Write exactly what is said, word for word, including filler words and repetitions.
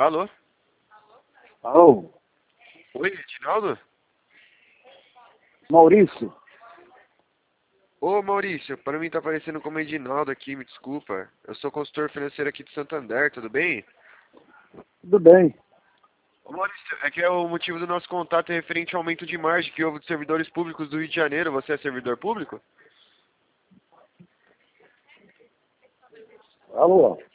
Alô? Alô, Oi, Edinaldo? Maurício? Ô Maurício, para mim tá aparecendo como Edinaldo aqui, me desculpa. Eu sou consultor financeiro aqui de Santander, tudo bem? Tudo bem. Ô Maurício, é que é o motivo do nosso contato é referente ao aumento de margem que houve dos servidores públicos do Rio de Janeiro. Você é servidor público? Alô?